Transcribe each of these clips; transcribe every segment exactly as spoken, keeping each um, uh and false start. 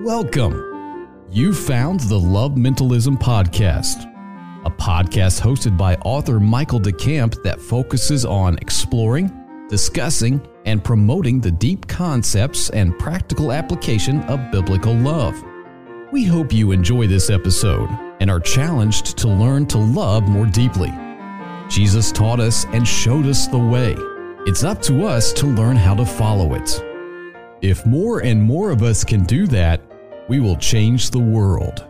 Welcome. You found the Love Mentalism Podcast, a podcast hosted by author Michael DeCamp that focuses on exploring, discussing, and promoting the deep concepts and practical application of biblical love. We hope you enjoy this episode and are challenged to learn to love more deeply. Jesus taught us and showed us the way. It's up to us to learn how to follow it. If more and more of us can do that, we will change the world.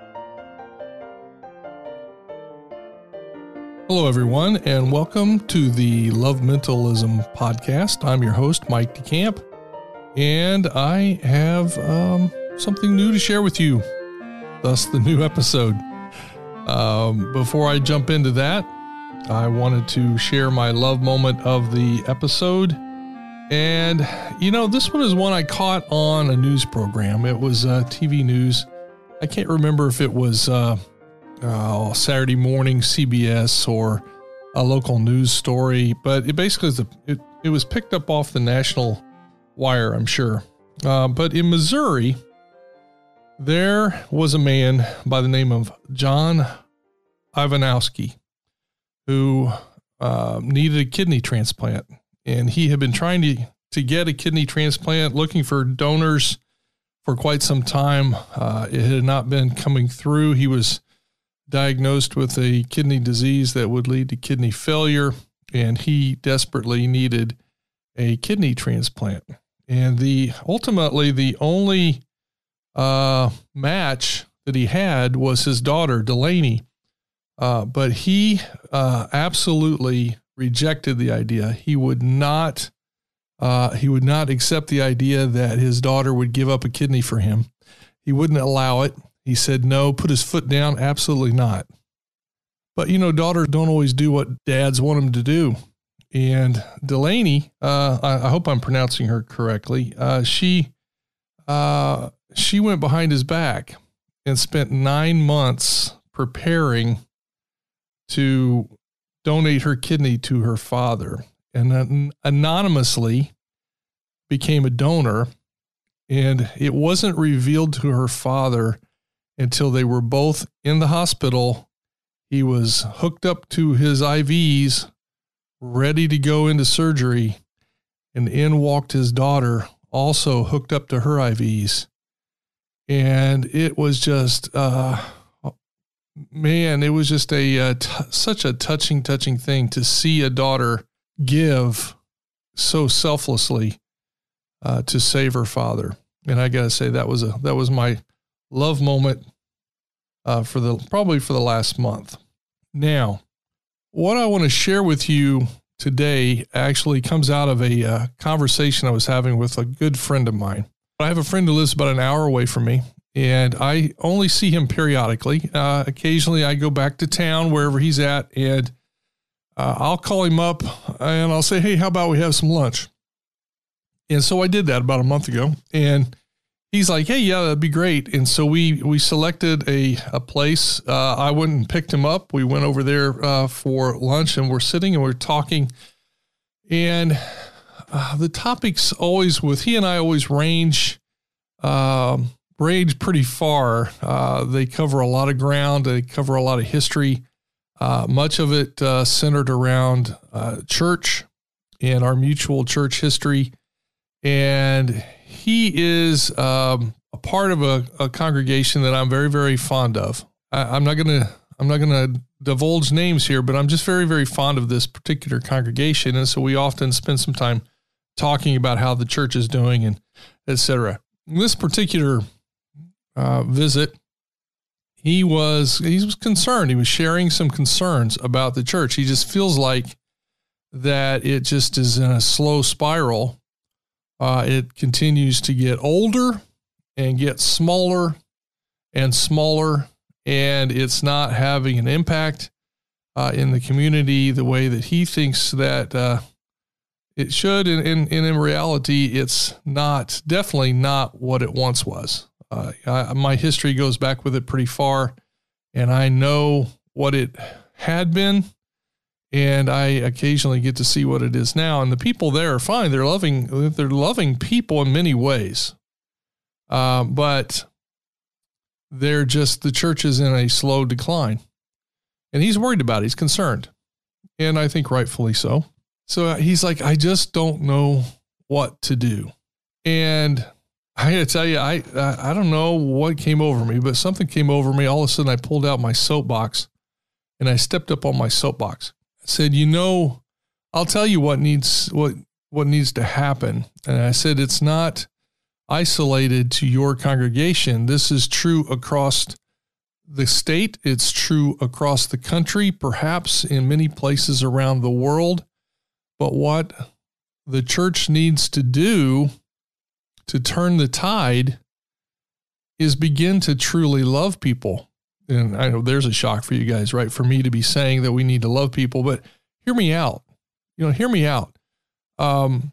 Hello, everyone, and welcome to the Love Mentalism Podcast. I'm your host, Mike DeCamp, and I have um, something new to share with you, thus the new episode. Um, before I jump into that, I wanted to share my love moment of the episode. And, you know, this one is one I caught on a news program. It was uh, T V news. I can't remember if it was uh, uh, Saturday morning C B S or a local news story, but it basically is a, it, it was picked up off the national wire, I'm sure. Uh, but in Missouri, there was a man by the name of John Ivanowski who uh, needed a kidney transplant. And he had been trying to, to get a kidney transplant, looking for donors for quite some time. Uh, it had not been coming through. He was diagnosed with a kidney disease that would lead to kidney failure, and he desperately needed a kidney transplant. And the ultimately, the only uh, match that he had was his daughter, Delaney. Uh, but he uh, absolutely rejected the idea. He would not, uh, he would not accept the idea that his daughter would give up a kidney for him. He wouldn't allow it. He said no, put his foot down. Absolutely not. But, you know, daughters don't always do what dads want them to do. And Delaney, uh, I, I hope I'm pronouncing her correctly. Uh, she, uh, she went behind his back and spent nine months preparing to donate her kidney to her father, and an- anonymously became a donor. And it wasn't revealed to her father until they were both in the hospital. He was hooked up to his I Vs, ready to go into surgery, and in walked his daughter, also hooked up to her I Vs. And it was just, uh, Man, it was just a uh, t- such a touching, touching thing to see a daughter give so selflessly uh, to save her father. And I gotta say that was a that was my love moment uh, for the probably for the last month. Now, what I want to share with you today actually comes out of a uh, conversation I was having with a good friend of mine. I have a friend who lives about an hour away from me, and I only see him periodically. Uh, occasionally I go back to town, wherever he's at, and uh, I'll call him up and I'll say, hey, how about we have some lunch? And so I did that about a month ago, and he's like, hey, yeah, that'd be great. And so we, we selected a, a place. Uh, I went and picked him up. We went over there uh, for lunch, and we're sitting and we're talking, and uh, the topics always with he and I always range, um, range pretty far. Uh, they cover a lot of ground. They cover a lot of history. Uh, much of it uh, centered around uh, church and our mutual church history. And he is um, a part of a, a congregation that I'm very, very fond of. I, I'm not gonna I'm not gonna divulge names here, but I'm just very, very fond of this particular congregation. And so we often spend some time talking about how the church is doing and et cetera. This particular Uh, visit, he was, he was concerned. He was sharing some concerns about the church. He just feels like that it just is in a slow spiral. Uh, it continues to get older and get smaller and smaller, and it's not having an impact uh, in the community the way that he thinks that uh, it should. And, and, and in reality, it's not, definitely not what it once was. Uh, I, my history goes back with it pretty far, and I know what it had been, and I occasionally get to see what it is now. And the people there are fine. They're loving, they're loving people in many ways. Um, but they're just, the church is in a slow decline. And he's worried about it. He's concerned. And I think rightfully so. So he's like, I just don't know what to do. And I gotta tell you, I, I I don't know what came over me, but something came over me. All of a sudden I pulled out my soapbox and I stepped up on my soapbox. I said, you know, I'll tell you what needs, what, what needs to happen. And I said, it's not isolated to your congregation. This is true across the state. It's true across the country, perhaps in many places around the world. But what the church needs to do to turn the tide is begin to truly love people. And I know there's a shock for you guys, right? For me to be saying that we need to love people, but hear me out. You know, hear me out. Um,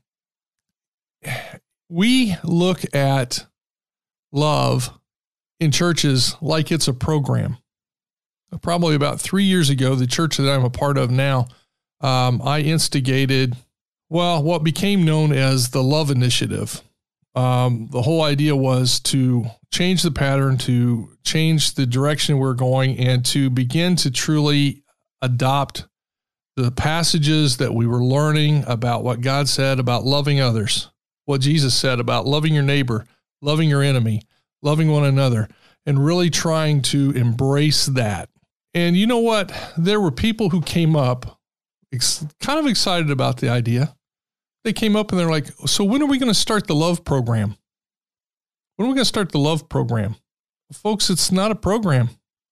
we look at love in churches like it's a program. Probably about three years ago, the church that I'm a part of now, um, I instigated, well, what became known as the Love Initiative. Um, the whole idea was to change the pattern, to change the direction we're going, and to begin to truly adopt the passages that we were learning about what God said about loving others, what Jesus said about loving your neighbor, loving your enemy, loving one another, and really trying to embrace that. And you know what? There were people who came up ex- kind of excited about the idea. They came up and they're like, so when are we going to start the love program? When are we going to start the love program? Folks, it's not a program.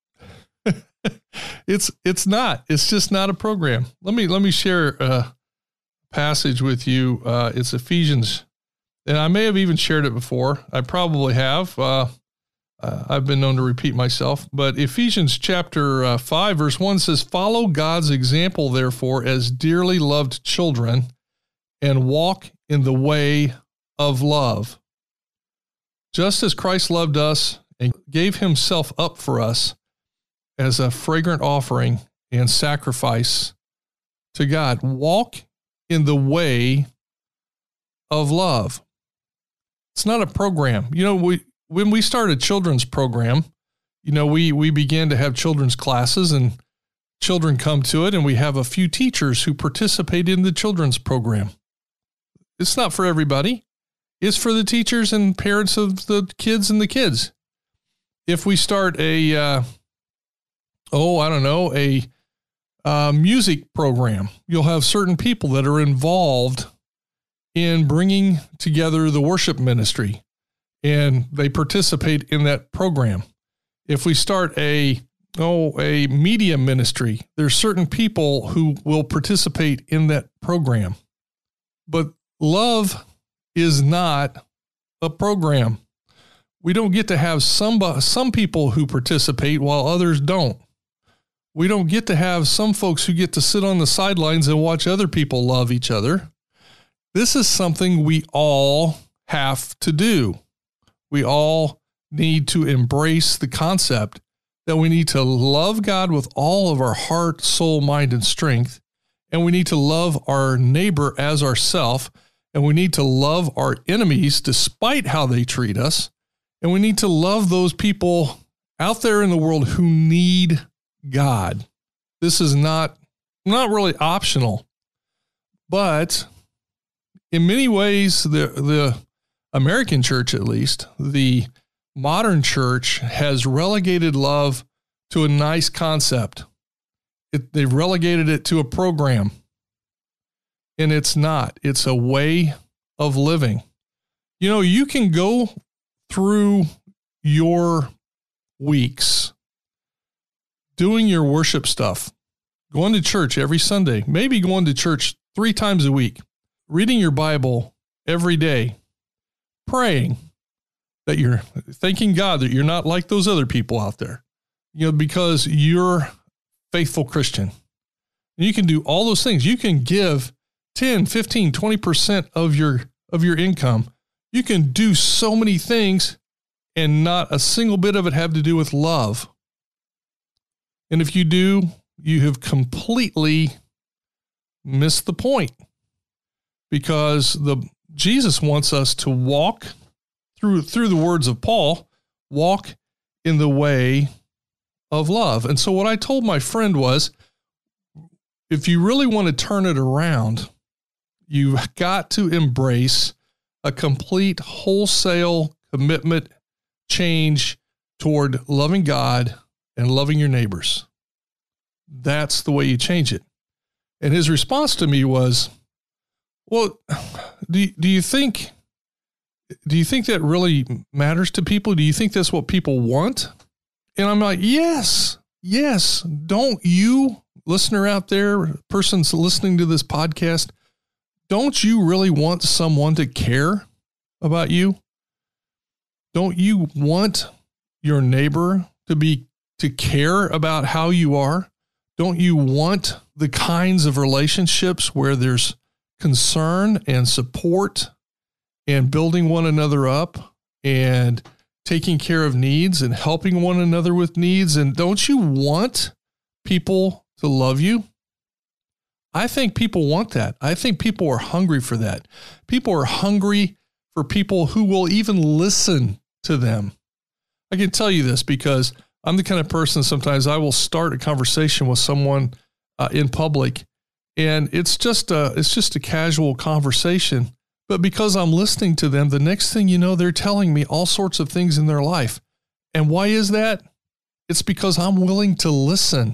it's it's not. It's just not a program. Let me let me share a passage with you. Uh, it's Ephesians, and I may have even shared it before. I probably have. Uh, uh, I've been known to repeat myself. But Ephesians chapter uh, five, verse one says, "Follow God's example, therefore, as dearly loved children, and walk in the way of love, just as Christ loved us and gave himself up for us as a fragrant offering and sacrifice to God." Walk in the way of love. It's not a program. You know, we when we started a children's program, you know, we we began to have children's classes and children come to it, and we have a few teachers who participate in the children's program. It's not for everybody. It's for the teachers and parents of the kids and the kids. If we start a, uh, oh, I don't know, a uh, music program, you'll have certain people that are involved in bringing together the worship ministry, and they participate in that program. If we start a, oh, a media ministry, there's certain people who will participate in that program. But love is not a program. We don't get to have some, some people who participate while others don't. We don't get to have some folks who get to sit on the sidelines and watch other people love each other. This is something we all have to do. We all need to embrace the concept that we need to love God with all of our heart, soul, mind, and strength. And we need to love our neighbor as ourself. And we need to love our enemies despite how they treat us. And we need to love those people out there in the world who need God. This is not, not really optional. But in many ways, the, the American church, at least, the modern church has relegated love to a nice concept. It, they've relegated it to a program. And it's not. It's a way of living. You know, you can go through your weeks doing your worship stuff, going to church every Sunday, maybe going to church three times a week, reading your Bible every day, praying that you're thanking God that you're not like those other people out there, you know, because you're a faithful Christian. And you can do all those things. You can give ten, fifteen, twenty percent of your, of your income. You can do so many things and not a single bit of it have to do with love. And if you do, you have completely missed the point, because the Jesus wants us to walk through, through the words of Paul, walk in the way of love. And so what I told my friend was, if you really want to turn it around, you've got to embrace a complete wholesale commitment change toward loving God and loving your neighbors. That's the way you change it. And his response to me was, well, do, do you think, do you think that really matters to people? Do you think that's what people want? And I'm like, yes, yes. Don't you, listener out there, persons listening to this podcast, don't you really want someone to care about you? Don't you want your neighbor to be, to care about how you are? Don't you want the kinds of relationships where there's concern and support and building one another up and taking care of needs and helping one another with needs? And don't you want people to love you? I think people want that. I think people are hungry for that. People are hungry for people who will even listen to them. I can tell you this because I'm the kind of person sometimes I will start a conversation with someone uh, in public, and it's just a, it's just a casual conversation. But because I'm listening to them, the next thing you know, they're telling me all sorts of things in their life. And why is that? It's because I'm willing to listen.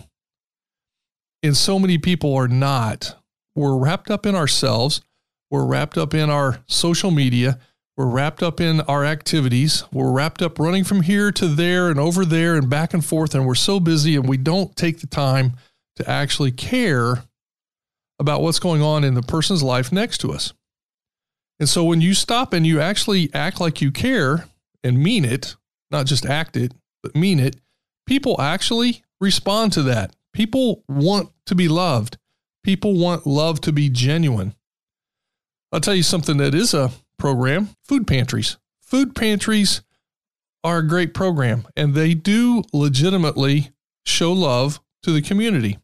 And so many people are not. We're wrapped up in ourselves. We're wrapped up in our social media. We're wrapped up in our activities. We're wrapped up running from here to there and over there and back and forth. And we're so busy and we don't take the time to actually care about what's going on in the person's life next to us. And so when you stop and you actually act like you care and mean it, not just act it, but mean it, people actually respond to that. People want to be loved. People want love to be genuine. I'll tell you something that is a program, food pantries. Food pantries are a great program, and they do legitimately show love to the community.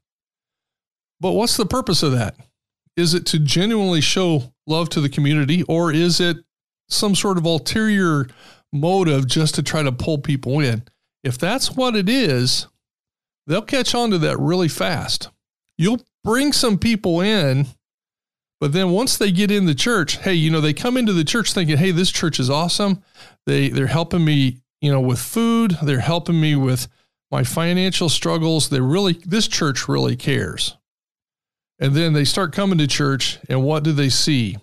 But what's the purpose of that? Is it to genuinely show love to the community, or is it some sort of ulterior motive just to try to pull people in? If that's what it is, they'll catch on to that really fast. You'll bring some people in, but then once they get in the church, hey, you know, they come into the church thinking, hey, this church is awesome. They, they're helping me, you know, with food. They're helping me with my financial struggles. They really, this church really cares. And then they start coming to church, and what do they see?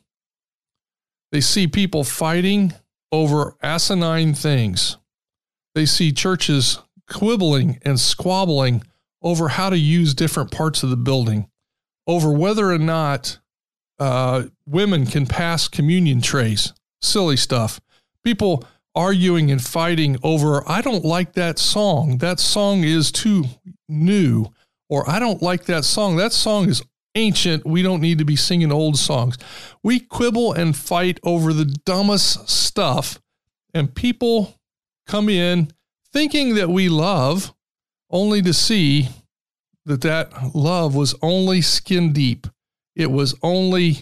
They see people fighting over asinine things. They see churches quibbling and squabbling over how to use different parts of the building, over whether or not uh, women can pass communion trays, silly stuff. People arguing and fighting over, I don't like that song. That song is too new. Or I don't like that song. That song is ancient. We don't need to be singing old songs. We quibble and fight over the dumbest stuff, and people come in thinking that we love, only to see that that love was only skin deep. It was only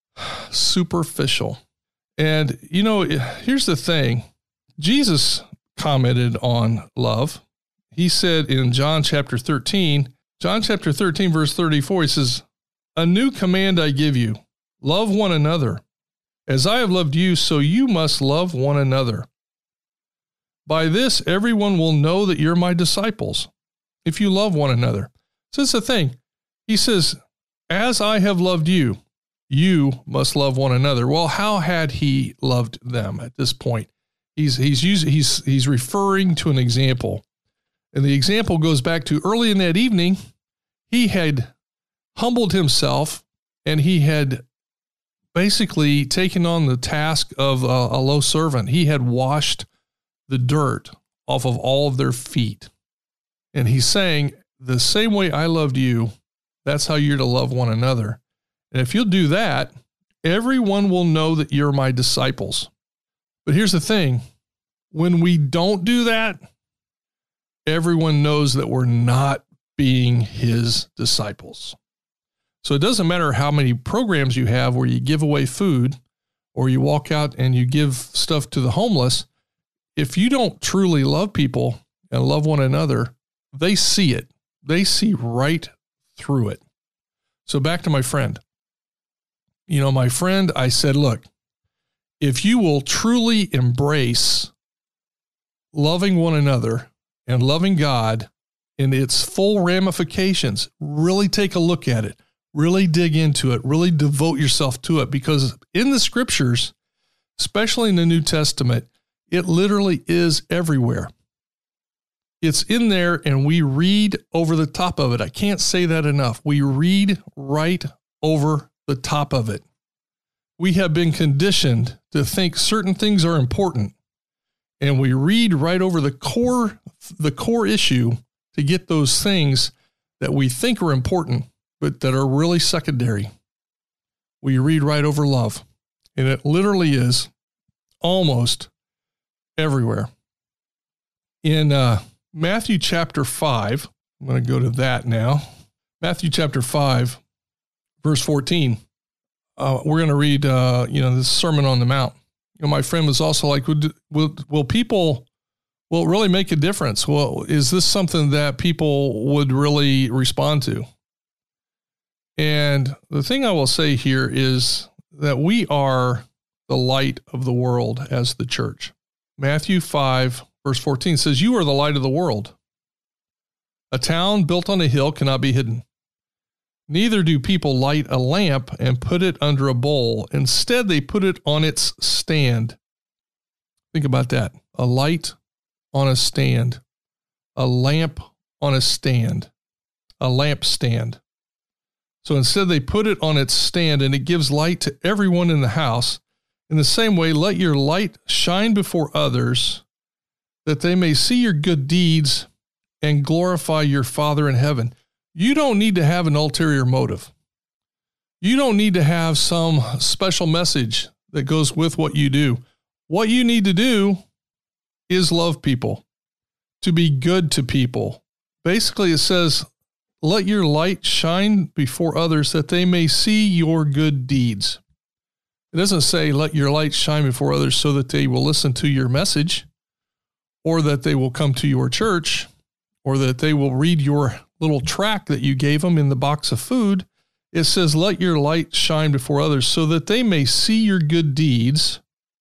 superficial. And, you know, here's the thing. Jesus commented on love. He said in John chapter thirteen, John chapter thirteen, verse thirty-four, he says, "A new command I give you, love one another. As I have loved you, so you must love one another. By this, everyone will know that you're my disciples, if you love one another." So it's the thing. He says, as I have loved you, you must love one another. Well, how had he loved them at this point? He's, he's using, he's, he's referring to an example. And the example goes back to early in that evening, he had humbled himself and he had basically taken on the task of a, a low servant. He had washed the dirt off of all of their feet. And he's saying, the same way I loved you, that's how you're to love one another. And if you'll do that, everyone will know that you're my disciples. But here's the thing. When we don't do that, everyone knows that we're not being his disciples. So it doesn't matter how many programs you have where you give away food, or you walk out and you give stuff to the homeless, if you don't truly love people and love one another, they see it. They see right through it. So back to my friend. You know, my friend, I said, look, if you will truly embrace loving one another and loving God in its full ramifications, really take a look at it, really dig into it, really devote yourself to it, because in the scriptures, especially in the New Testament, it literally is everywhere. It's in there and we read over the top of it. I can't say that enough. We read right over the top of it. We have been conditioned to think certain things are important, and we read right over the core, the core issue to get those things that we think are important, but that are really secondary. We read right over love, and it literally is almost everywhere. In uh, Matthew chapter five, I'm going to go to that now. Matthew chapter five, verse fourteen. Uh, we're going to read, uh, you know, this Sermon on the Mount. You know, my friend was also like, will, will, will people, will it really make a difference? Well, is this something that people would really respond to? And the thing I will say here is that we are the light of the world as the church. Matthew five, verse fourteen says, you are the light of the world. A town built on a hill cannot be hidden. Neither do people light a lamp and put it under a bowl. Instead, they put it on its stand. Think about that. A light on a stand. A lamp on a stand. A lampstand. So instead, they put it on its stand, and it gives light to everyone in the house. In the same way, let your light shine before others, that they may see your good deeds and glorify your Father in heaven. You don't need to have an ulterior motive. You don't need to have some special message that goes with what you do. What you need to do is love people, to be good to people. Basically, it says, let your light shine before others that they may see your good deeds. It doesn't say, let your light shine before others so that they will listen to your message, or that they will come to your church, or that they will read your little tract that you gave them in the box of food. It says, let your light shine before others so that they may see your good deeds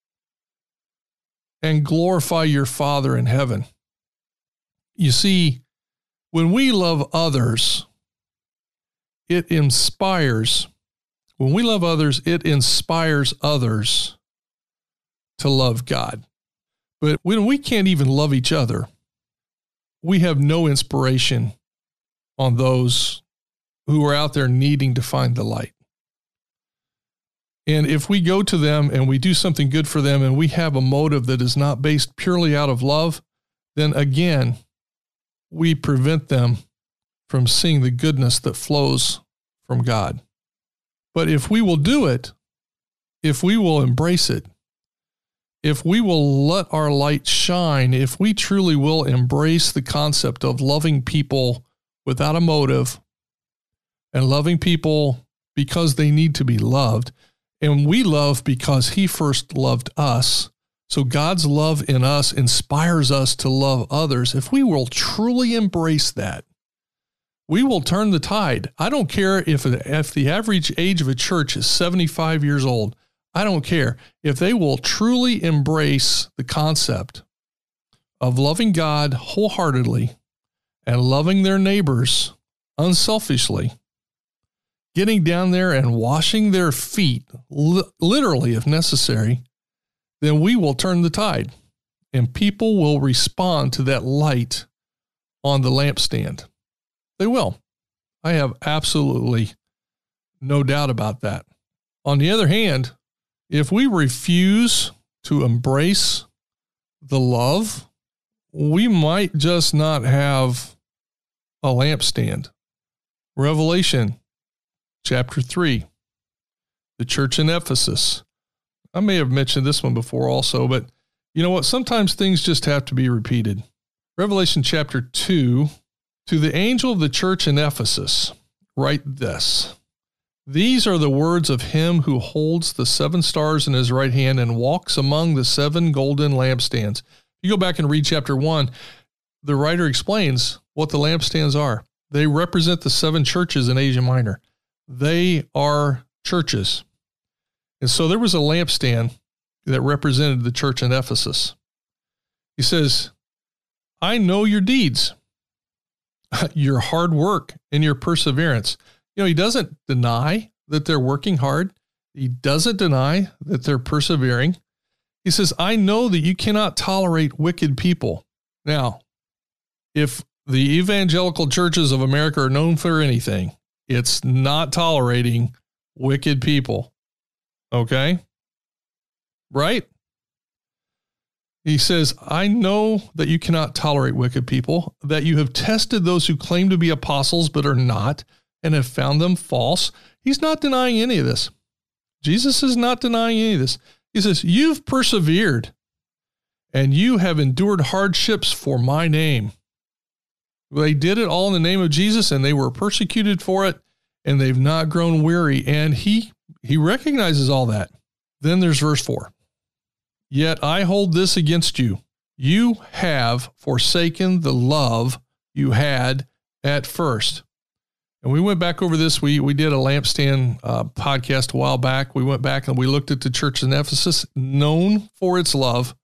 and glorify your Father in heaven. You see, when we love others, it inspires, when we love others, it inspires others to love God. But when we can't even love each other, we have no inspiration on those who are out there needing to find the light. And if we go to them and we do something good for them and we have a motive that is not based purely out of love, then again, we prevent them from seeing the goodness that flows from God. But if we will do it, if we will embrace it, if we will let our light shine, if we truly will embrace the concept of loving people without a motive and loving people because they need to be loved, and we love because He first loved us, so God's love in us inspires us to love others. If we will truly embrace that, we will turn the tide. I don't care if, if the average age of a church is seventy-five years old. I don't care. If they will truly embrace the concept of loving God wholeheartedly and loving their neighbors unselfishly, getting down there and washing their feet, li- literally if necessary, then we will turn the tide and people will respond to that light on the lampstand. They will. I have absolutely no doubt about that. On the other hand, if we refuse to embrace the love, we might just not have a lampstand. Revelation chapter three, the church in Ephesus. I may have mentioned this one before also, but you know what? Sometimes things just have to be repeated. Revelation chapter two, to the angel of the church in Ephesus, write this. These are the words of him who holds the seven stars in his right hand and walks among the seven golden lampstands. You go back and read chapter one, the writer explains what the lampstands are. They represent the seven churches in Asia Minor. They are churches. And so there was a lampstand that represented the church in Ephesus. He says, I know your deeds, your hard work, and your perseverance. You know, he doesn't deny that they're working hard. He doesn't deny that they're persevering. He says, I know that you cannot tolerate wicked people. Now, if the evangelical churches of America are known for anything, it's not tolerating wicked people. Okay? Right? He says, I know that you cannot tolerate wicked people, that you have tested those who claim to be apostles but are not, and have found them false. He's not denying any of this. Jesus is not denying any of this. He says, you've persevered and you have endured hardships for my name. They did it all in the name of Jesus, and they were persecuted for it, and they've not grown weary. And he, he recognizes all that. Then there's verse four. Yet I hold this against you. You have forsaken the love you had at first. And we went back over this. We we did a lampstand uh, podcast a while back. We went back and we looked at the church in Ephesus, known for its love.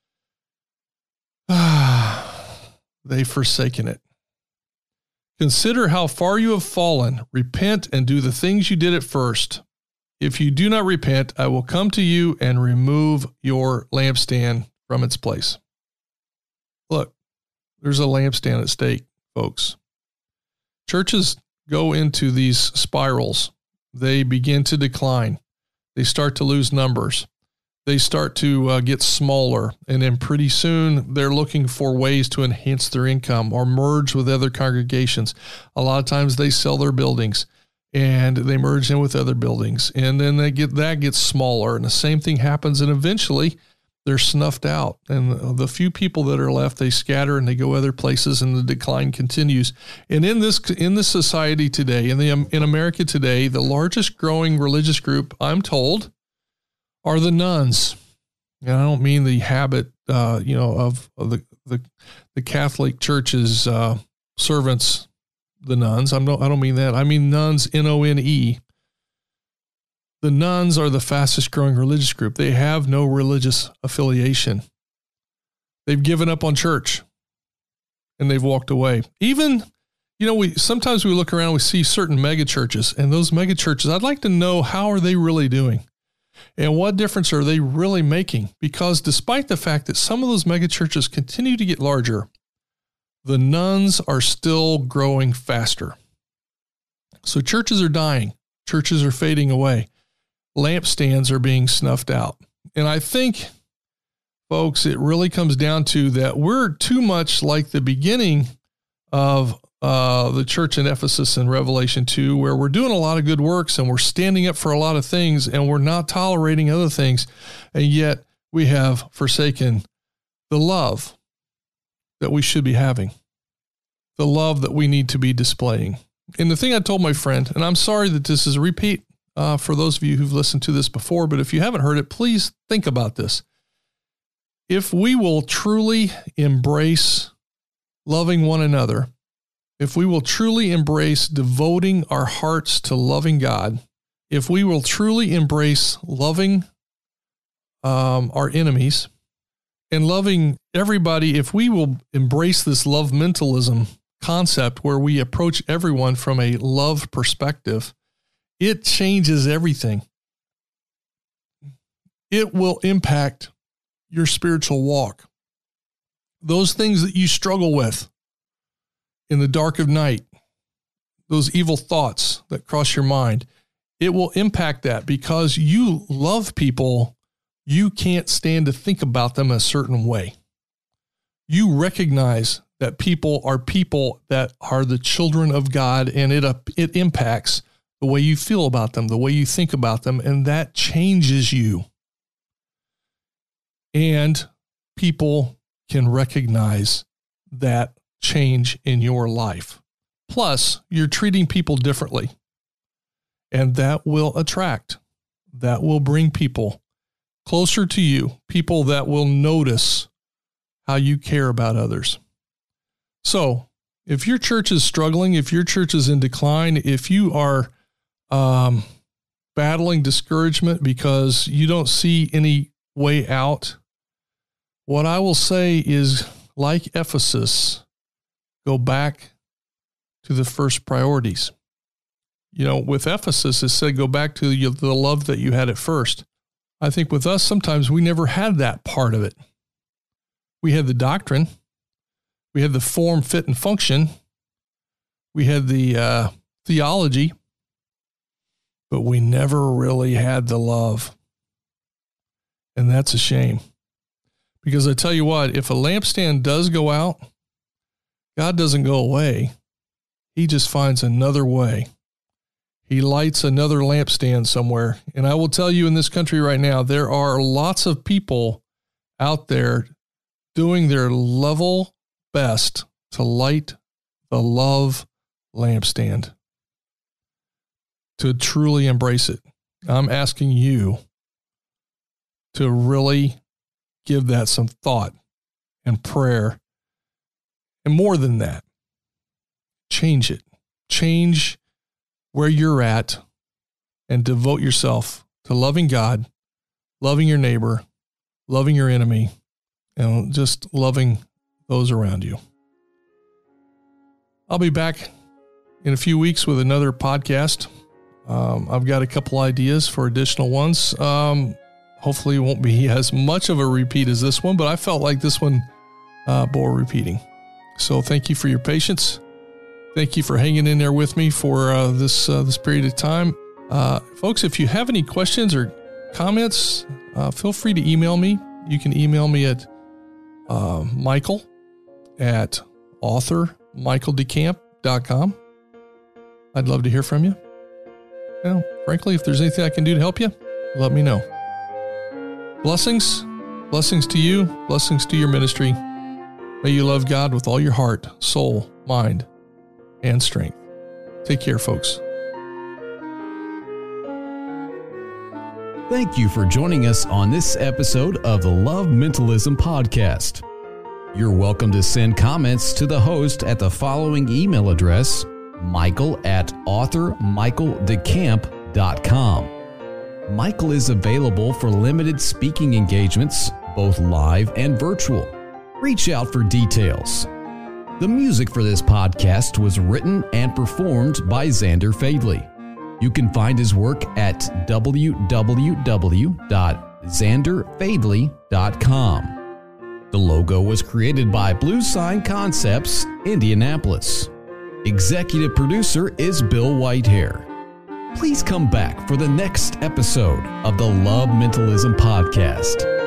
They've forsaken it. Consider how far you have fallen. Repent and do the things you did at first. If you do not repent, I will come to you and remove your lampstand from its place. Look, there's a lampstand at stake, folks. Churches go into these spirals. They begin to decline. They start to lose numbers. They start to uh, get smaller. And then pretty soon they're looking for ways to enhance their income or merge with other congregations. A lot of times they sell their buildings and they merge in with other buildings. And then they get that gets smaller. And the same thing happens. And eventually they're snuffed out. And the few people that are left, they scatter and they go other places, and the decline continues. And in this in this society today, in the in America today, the largest growing religious group, I'm told, are the nuns. And I don't mean the habit, uh, you know, of, of the, the the Catholic Church's uh, servants, the nuns. I'm no, I don't mean that. I mean nuns, N O N E. The nuns are the fastest growing religious group. They have no religious affiliation. They've given up on church and they've walked away. Even, you know, we sometimes we look around, we see certain mega churches, and those mega churches, I'd like to know, how are they really doing? And what difference are they really making? Because despite the fact that some of those mega churches continue to get larger, the nuns are still growing faster. So churches are dying. Churches are fading away. Lampstands are being snuffed out. And I think, folks, it really comes down to that we're too much like the beginning of uh, the church in Ephesus in Revelation two, where we're doing a lot of good works and we're standing up for a lot of things and we're not tolerating other things. And yet we have forsaken the love that we should be having, the love that we need to be displaying. And the thing I told my friend, and I'm sorry that this is a repeat, Uh, for those of you who've listened to this before, but if you haven't heard it, please think about this. If we will truly embrace loving one another, if we will truly embrace devoting our hearts to loving God, if we will truly embrace loving um, our enemies and loving everybody, if we will embrace this love mentalism concept where we approach everyone from a love perspective, it changes everything. It will impact your spiritual walk. Those things that you struggle with in the dark of night, those evil thoughts that cross your mind, it will impact that because you love people. You can't stand to think about them a certain way. You recognize that people are people that are the children of God, and it, uh, it impacts the way you feel about them, the way you think about them, and that changes you. And people can recognize that change in your life. Plus, you're treating people differently. And that will attract, that will bring people closer to you, people that will notice how you care about others. So if your church is struggling, if your church is in decline, if you are um, battling discouragement because you don't see any way out, what I will say is, like Ephesus, go back to the first priorities. You know, with Ephesus, it said, go back to the, the love that you had at first. I think with us, sometimes we never had that part of it. We had the doctrine. We had the form, fit, and function. We had the uh, theology, but we never really had the love. And that's a shame. Because I tell you what, if a lampstand does go out, God doesn't go away. He just finds another way. He lights another lampstand somewhere. And I will tell you, in this country right now, there are lots of people out there doing their level best to light the love lampstand, to truly embrace it. I'm asking you to really give that some thought and prayer. And more than that, change it. Change where you're at and devote yourself to loving God, loving your neighbor, loving your enemy, and just loving those around you. I'll be back in a few weeks with another podcast. Um, I've got a couple ideas for additional ones. Um, hopefully it won't be as much of a repeat as this one, but I felt like this one uh, bore repeating. So thank you for your patience. Thank you for hanging in there with me for uh, this uh, this period of time. Uh, folks, if you have any questions or comments, uh, feel free to email me. You can email me at uh, Michael at author michael decamp dot com. I'd love to hear from you. Well, frankly, if there's anything I can do to help you, let me know. Blessings, blessings to you, blessings to your ministry. May you love God with all your heart, soul, mind, and strength. Take care, folks. Thank you for joining us on this episode of the Love Mentalism Podcast. You're welcome to send comments to the host at the following email address, michael at author michael decamp dot com. Michael is available for limited speaking engagements, both live and virtual. Reach out for details. The music for this podcast was written and performed by Xander Fadley. You can find his work at w w w dot xander fadley dot com. The logo was created by Blue Sign Concepts, Indianapolis. Executive producer is Bill Whitehair. Please come back for the next episode of the Love Mentalism Podcast.